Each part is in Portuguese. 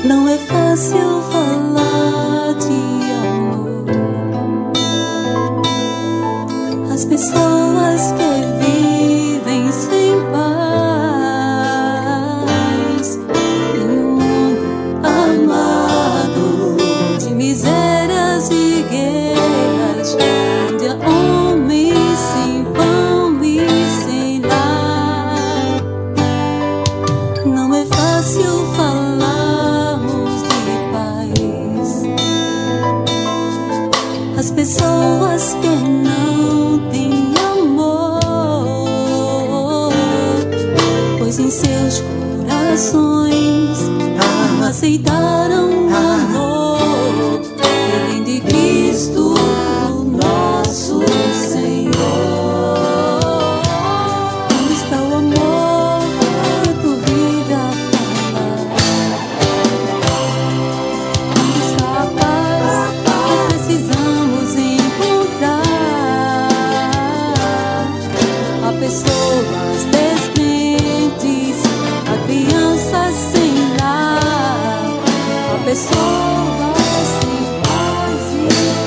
Não é fácil falar de amor. As pessoas que vivem sem paz em um mundo armado de misérias e guerras, onde há homens sem pão e sem lar. Não é fácil falarmos de paz. As pessoas que não têm amor, pois em seus corações não aceitaram o amor que vem de Cristo, o nosso Senhor. Onde está o amor que tu vive a falar? Onde está a paz que precisamos encontrar? Há pessoas descrentes, há crianças sem lar, há pessoas sem paz e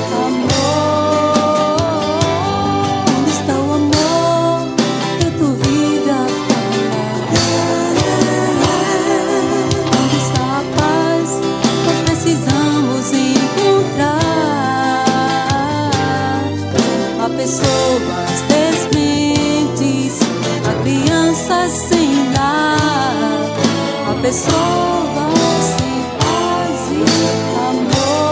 amor. Onde está o amor que tu vive a falar? Onde está a paz nós precisamos encontrar? Há pessoas descrentes, há crianças sem lar, há pessoas sem paz e amor.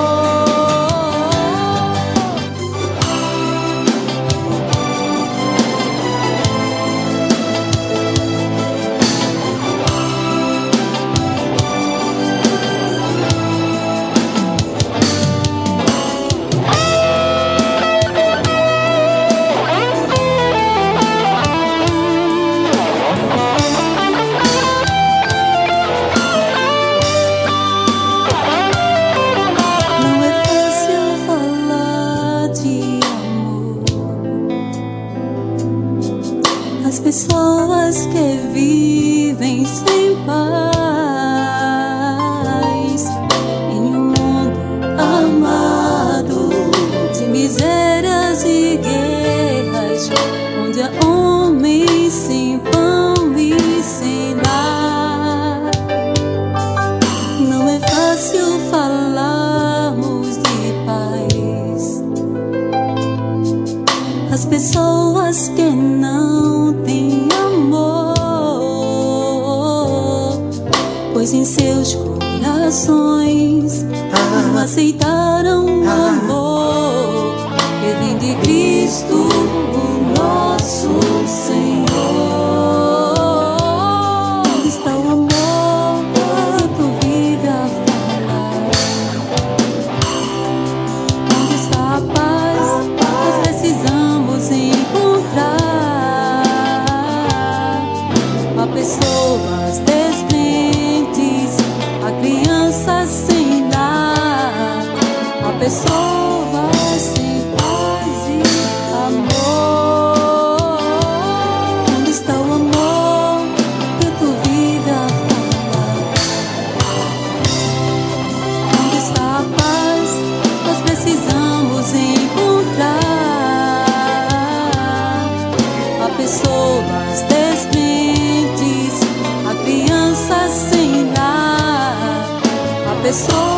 Não é fácil falar de amor. As pessoas que vivem sem paz em um mundo armado de misérias e guerras, onde há homens sem pão e sem lar. Não é fácil falarmos de paz. As pessoas que não têm amor, pois em seus corações não aceitaram o amor que vem de Cristo, o nosso Senhor. Onde está o amor que tu vive a falar? Onde está a paz nós precisamos encontrar? Há pessoas descrentes, há crianças sem lar, há pessoas sem paz e amor. Onde está o amor que tu vive a falar? Onde está a paz nós precisamos encontrar? Há pessoas descrentes, há crianças sem lar, há pessoas